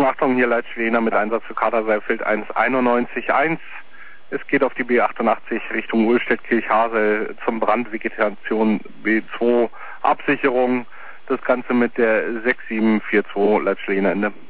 Achtung, hier Leitschwener mit Einsatz für Kaderseilfeld 191.1. Es geht auf die B88 Richtung Ulstedt-Kirchhasel zum Brand, Vegetation B2, Absicherung. Das Ganze mit der 6742 Leitschwener Ende.